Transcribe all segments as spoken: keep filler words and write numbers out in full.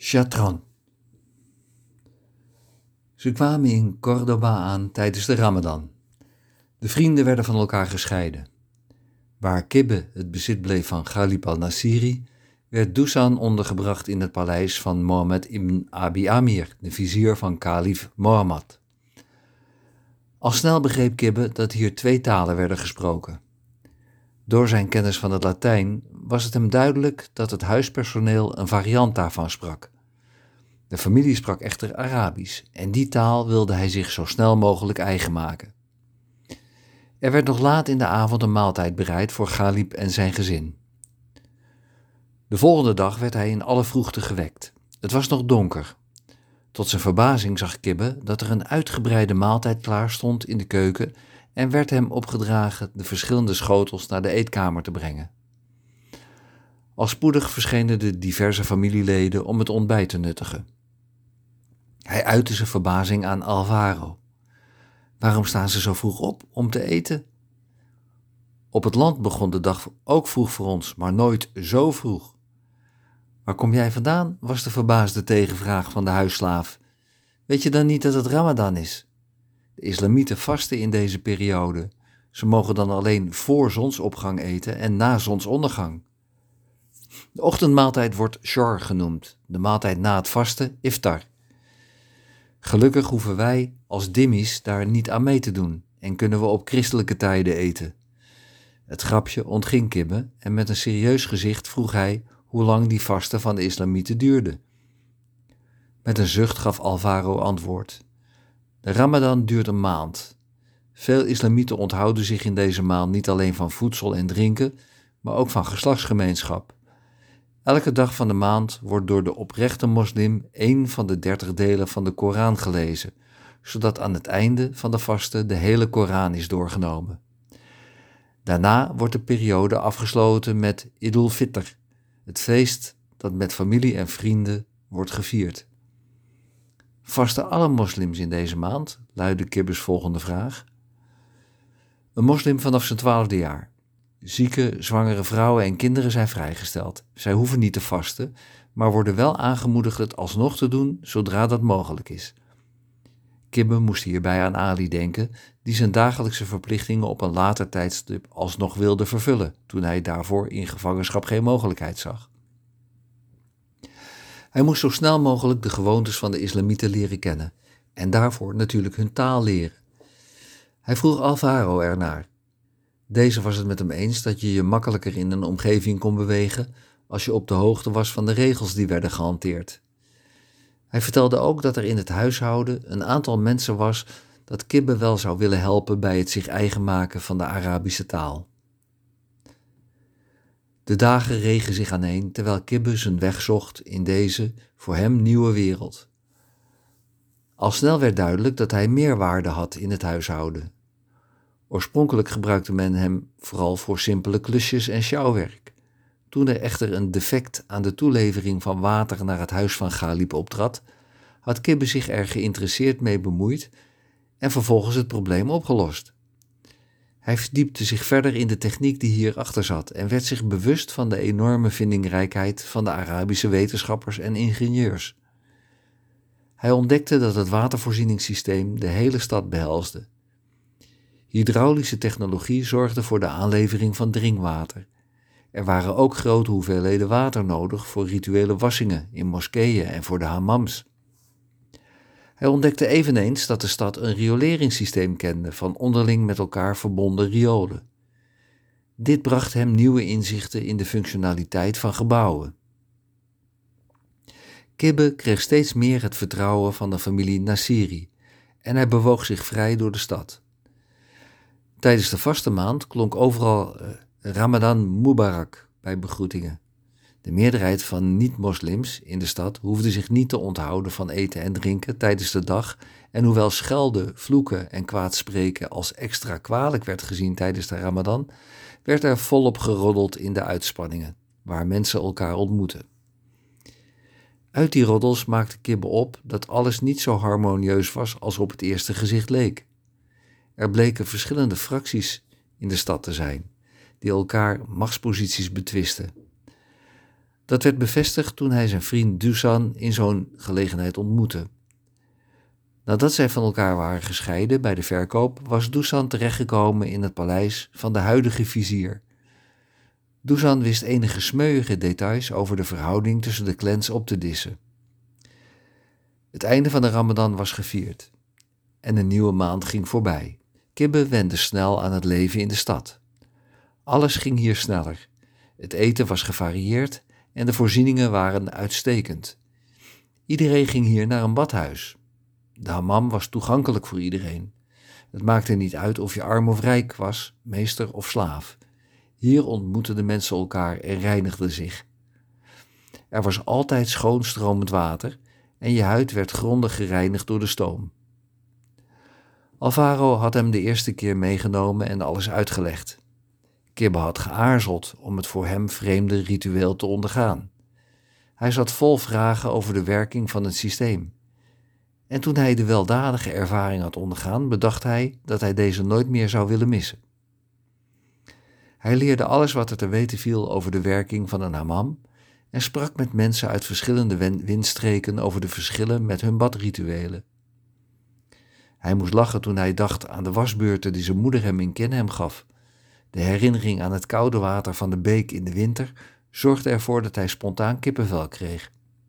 Chatron. Ze kwamen in Córdoba aan tijdens de Ramadan. De vrienden werden van elkaar gescheiden. Waar Kibbe het bezit bleef van Ghalib al-Nasiri, werd Dusan ondergebracht in het paleis van Mohammed ibn Abi Amir, de vizier van kalif Mohammed. Al snel begreep Kibbe dat hier twee talen werden gesproken. Door zijn kennis van het Latijn was het hem duidelijk dat het huispersoneel een variant daarvan sprak. De familie sprak echter Arabisch en die taal wilde hij zich zo snel mogelijk eigen maken. Er werd nog laat in de avond een maaltijd bereid voor Ghalib en zijn gezin. De volgende dag werd hij in alle vroegte gewekt. Het was nog donker. Tot zijn verbazing zag Kibbe dat er een uitgebreide maaltijd klaar stond in de keuken en werd hem opgedragen de verschillende schotels naar de eetkamer te brengen. Al spoedig verschenen de diverse familieleden om het ontbijt te nuttigen. Hij uitte zijn verbazing aan Alvaro. Waarom staan ze zo vroeg op om te eten? Op het land begon de dag ook vroeg voor ons, maar nooit zo vroeg. Waar kom jij vandaan? Was de verbaasde tegenvraag van de huisslaaf. Weet je dan niet dat het Ramadan is? De islamieten vasten in deze periode. Ze mogen dan alleen voor zonsopgang eten en na zonsondergang. De ochtendmaaltijd wordt shor genoemd, de maaltijd na het vasten iftar. Gelukkig hoeven wij als dhimmis daar niet aan mee te doen en kunnen we op christelijke tijden eten. Het grapje ontging Kibbe en met een serieus gezicht vroeg hij hoe lang die vasten van de islamieten duurde. Met een zucht gaf Alvaro antwoord. De Ramadan duurt een maand. Veel islamieten onthouden zich in deze maand niet alleen van voedsel en drinken, maar ook van geslachtsgemeenschap. Elke dag van de maand wordt door de oprechte moslim één van de dertig delen van de Koran gelezen, zodat aan het einde van de vasten de hele Koran is doorgenomen. Daarna wordt de periode afgesloten met Idul Fitr, het feest dat met familie en vrienden wordt gevierd. Vasten alle moslims in deze maand? Luidde Kibbes volgende vraag. Een moslim vanaf zijn twaalfde jaar. Zieke, zwangere vrouwen en kinderen zijn vrijgesteld. Zij hoeven niet te vasten, maar worden wel aangemoedigd het alsnog te doen zodra dat mogelijk is. Kibbe moest hierbij aan Ali denken, die zijn dagelijkse verplichtingen op een later tijdstip alsnog wilde vervullen, toen hij daarvoor in gevangenschap geen mogelijkheid zag. Hij moest zo snel mogelijk de gewoontes van de islamieten leren kennen en daarvoor natuurlijk hun taal leren. Hij vroeg Alvaro ernaar. Deze was het met hem eens dat je je makkelijker in een omgeving kon bewegen als je op de hoogte was van de regels die werden gehanteerd. Hij vertelde ook dat er in het huishouden een aantal mensen was dat Kibbe wel zou willen helpen bij het zich eigen maken van de Arabische taal. De dagen regen zich aaneen terwijl Kibbe zijn weg zocht in deze voor hem nieuwe wereld. Al snel werd duidelijk dat hij meer waarde had in het huishouden. Oorspronkelijk gebruikte men hem vooral voor simpele klusjes en sjouwwerk. Toen er echter een defect aan de toelevering van water naar het huis van Ghalib optrad, had Kibbe zich er geïnteresseerd mee bemoeid en vervolgens het probleem opgelost. Hij verdiepte zich verder in de techniek die hierachter zat en werd zich bewust van de enorme vindingrijkheid van de Arabische wetenschappers en ingenieurs. Hij ontdekte dat het watervoorzieningssysteem de hele stad behelsde. Hydraulische technologie zorgde voor de aanlevering van drinkwater. Er waren ook grote hoeveelheden water nodig voor rituele wassingen in moskeeën en voor de hammams. Hij ontdekte eveneens dat de stad een rioleringssysteem kende van onderling met elkaar verbonden riolen. Dit bracht hem nieuwe inzichten in de functionaliteit van gebouwen. Kibbe kreeg steeds meer het vertrouwen van de familie Nasiri en hij bewoog zich vrij door de stad. Tijdens de vaste maand klonk overal uh, Ramadan Mubarak bij begroetingen. De meerderheid van niet-moslims in de stad hoefde zich niet te onthouden van eten en drinken tijdens de dag en hoewel schelden, vloeken en kwaad spreken als extra kwalijk werd gezien tijdens de Ramadan, werd er volop geroddeld in de uitspanningen, waar mensen elkaar ontmoeten. Uit die roddels maakte Kibbe op dat alles niet zo harmonieus was als op het eerste gezicht leek. Er bleken verschillende fracties in de stad te zijn, die elkaar machtsposities betwisten. Dat werd bevestigd toen hij zijn vriend Dusan in zo'n gelegenheid ontmoette. Nadat zij van elkaar waren gescheiden bij de verkoop, was Dusan terechtgekomen in het paleis van de huidige vizier. Dusan wist enige smeuïge details over de verhouding tussen de clans op te dissen. Het einde van de Ramadan was gevierd en een nieuwe maand ging voorbij. Kibbe wende snel aan het leven in de stad. Alles ging hier sneller. Het eten was gevarieerd en de voorzieningen waren uitstekend. Iedereen ging hier naar een badhuis. De hammam was toegankelijk voor iedereen. Het maakte niet uit of je arm of rijk was, meester of slaaf. Hier ontmoetten de mensen elkaar en reinigden zich. Er was altijd schoon stromend water en je huid werd grondig gereinigd door de stoom. Alvaro had hem de eerste keer meegenomen en alles uitgelegd. Kibbe had geaarzeld om het voor hem vreemde ritueel te ondergaan. Hij zat vol vragen over de werking van het systeem. En toen hij de weldadige ervaring had ondergaan, bedacht hij dat hij deze nooit meer zou willen missen. Hij leerde alles wat er te weten viel over de werking van een hammam en sprak met mensen uit verschillende windstreken over de verschillen met hun badrituelen. Hij moest lachen toen hij dacht aan de wasbeurten die zijn moeder hem in Kenhem gaf. De herinnering aan het koude water van de beek in de winter zorgde ervoor dat hij spontaan kippenvel kreeg.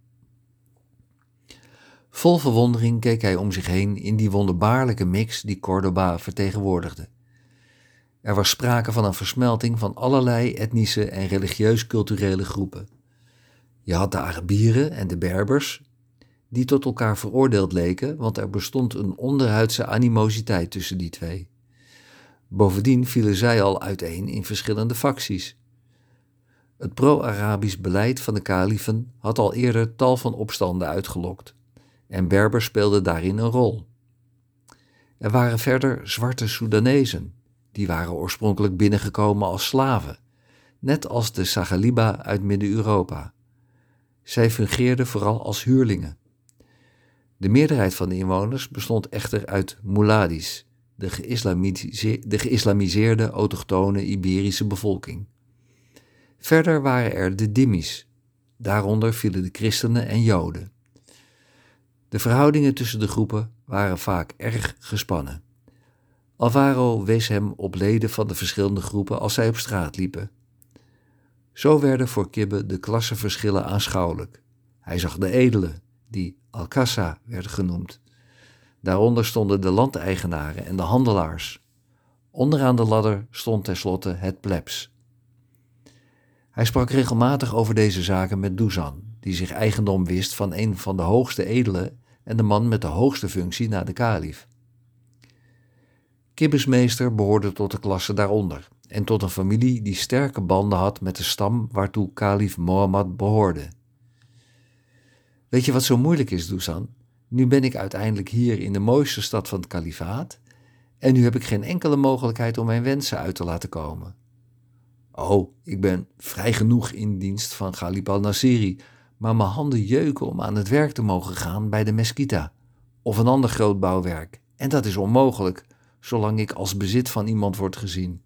Vol verwondering keek hij om zich heen in die wonderbaarlijke mix die Córdoba vertegenwoordigde. Er was sprake van een versmelting van allerlei etnische en religieus-culturele groepen. Je had de Arabieren en de Berbers, die tot elkaar veroordeeld leken, want er bestond een onderhuidse animositeit tussen die twee. Bovendien vielen zij al uiteen in verschillende facties. Het pro-Arabisch beleid van de kalifen had al eerder tal van opstanden uitgelokt, en Berbers speelden daarin een rol. Er waren verder zwarte Soedanezen, die waren oorspronkelijk binnengekomen als slaven, net als de Sagaliba uit Midden-Europa. Zij fungeerden vooral als huurlingen. De meerderheid van de inwoners bestond echter uit Muladis, de, geïslamiseerde, de geïslamiseerde autochtone Iberische bevolking. Verder waren er de Dhimmis, daaronder vielen de christenen en joden. De verhoudingen tussen de groepen waren vaak erg gespannen. Alvaro wees hem op leden van de verschillende groepen als zij op straat liepen. Zo werden voor Kibbe de klassenverschillen aanschouwelijk. Hij zag de edelen, die Alcassa werden genoemd. Daaronder stonden de landeigenaren en de handelaars. Onderaan de ladder stond tenslotte het plebs. Hij sprak regelmatig over deze zaken met Dusan, die zich eigendom wist van een van de hoogste edelen en de man met de hoogste functie na de kalif. Kibbes meester behoorde tot de klasse daaronder en tot een familie die sterke banden had met de stam waartoe kalif Mohammed behoorde. Weet je wat zo moeilijk is, Dusan? Nu ben ik uiteindelijk hier in de mooiste stad van het kalifaat en nu heb ik geen enkele mogelijkheid om mijn wensen uit te laten komen. Oh, ik ben vrij genoeg in dienst van Ghalib al-Nasiri, maar mijn handen jeuken om aan het werk te mogen gaan bij de Mesquita of een ander groot bouwwerk. En dat is onmogelijk, zolang ik als bezit van iemand word gezien.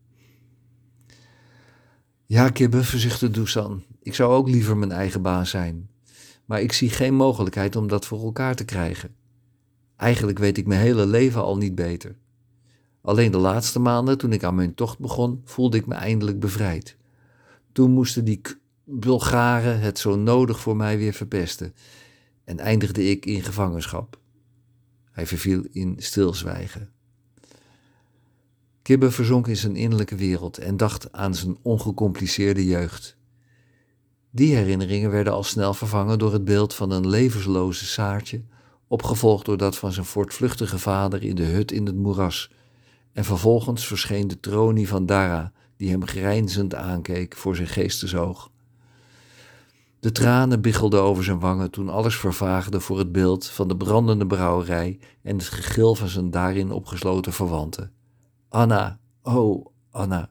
Ja, Kibbe, verzuchtte Dusan, ik zou ook liever mijn eigen baas zijn. Maar ik zie geen mogelijkheid om dat voor elkaar te krijgen. Eigenlijk weet ik mijn hele leven al niet beter. Alleen de laatste maanden, toen ik aan mijn tocht begon, voelde ik me eindelijk bevrijd. Toen moesten die k- Bulgaren het zo nodig voor mij weer verpesten en eindigde ik in gevangenschap. Hij verviel in stilzwijgen. Kibbe verzonk in zijn innerlijke wereld en dacht aan zijn ongecompliceerde jeugd. Die herinneringen werden al snel vervangen door het beeld van een levensloze Saartje, opgevolgd door dat van zijn voortvluchtige vader in de hut in het moeras, en vervolgens verscheen de tronie van Dara, die hem grijnzend aankeek voor zijn geestesoog. De tranen biggelden over zijn wangen toen alles vervaagde voor het beeld van de brandende brouwerij en het gegil van zijn daarin opgesloten verwanten. Anna, oh Anna.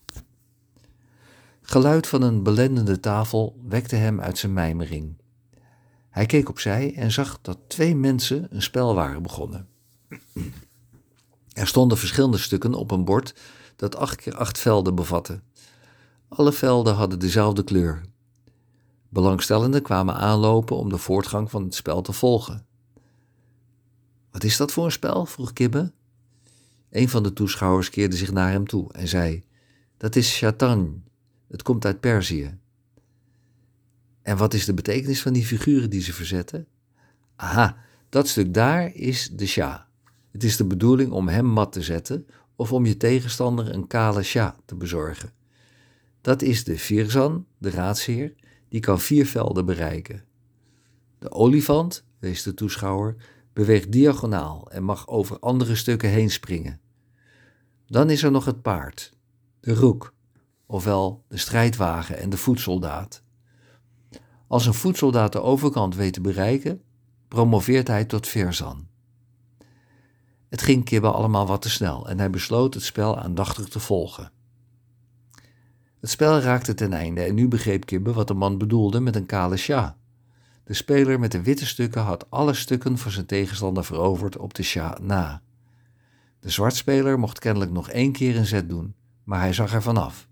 Geluid van een belendende tafel wekte hem uit zijn mijmering. Hij keek opzij en zag dat twee mensen een spel waren begonnen. Er stonden verschillende stukken op een bord dat acht keer acht velden bevatte. Alle velden hadden dezelfde kleur. Belangstellenden kwamen aanlopen om de voortgang van het spel te volgen. Wat is dat voor een spel? Vroeg Kibbe. Een van de toeschouwers keerde zich naar hem toe en zei: dat is shatarn, het komt uit Perzië. En wat is de betekenis van die figuren die ze verzetten? Aha, dat stuk daar is de shah. Het is de bedoeling om hem mat te zetten of om je tegenstander een kale shah te bezorgen. Dat is de virzan, de raadsheer, die kan vier velden bereiken. De olifant, wees de toeschouwer, beweegt diagonaal en mag over andere stukken heen springen. Dan is er nog het paard, de roek, ofwel de strijdwagen en de voetsoldaat. Als een voetsoldaat de overkant weet te bereiken, promoveert hij tot virzan. Het ging Kibbe allemaal wat te snel en hij besloot het spel aandachtig te volgen. Het spel raakte ten einde en nu begreep Kibbe wat de man bedoelde met een kale shah. De speler met de witte stukken had alle stukken van zijn tegenstander veroverd op de shah na. De zwartspeler mocht kennelijk nog één keer een zet doen, maar hij zag er vanaf.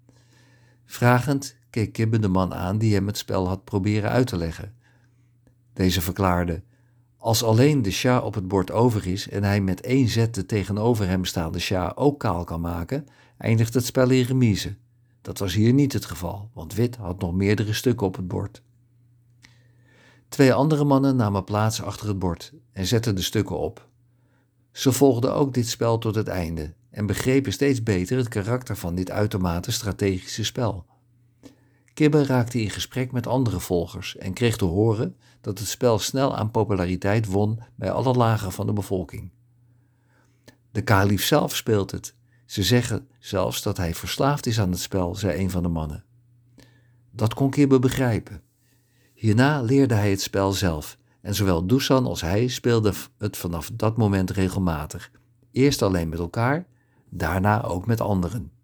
Vragend keek Kibbe de man aan die hem het spel had proberen uit te leggen. Deze verklaarde: als alleen de shah op het bord over is en hij met één zet de tegenover hem staande shah ook kaal kan maken, eindigt het spel in remise. Dat was hier niet het geval, want wit had nog meerdere stukken op het bord. Twee andere mannen namen plaats achter het bord en zetten de stukken op. Ze volgden ook dit spel tot het einde en begrepen steeds beter het karakter van dit uitermate strategische spel. Kibbe raakte in gesprek met andere volgers en kreeg te horen dat het spel snel aan populariteit won bij alle lagen van de bevolking. De kalief zelf speelt het. Ze zeggen zelfs dat hij verslaafd is aan het spel, zei een van de mannen. Dat kon Kibbe begrijpen. Hierna leerde hij het spel zelf en zowel Dusan als hij speelden het vanaf dat moment regelmatig. Eerst alleen met elkaar, daarna ook met anderen.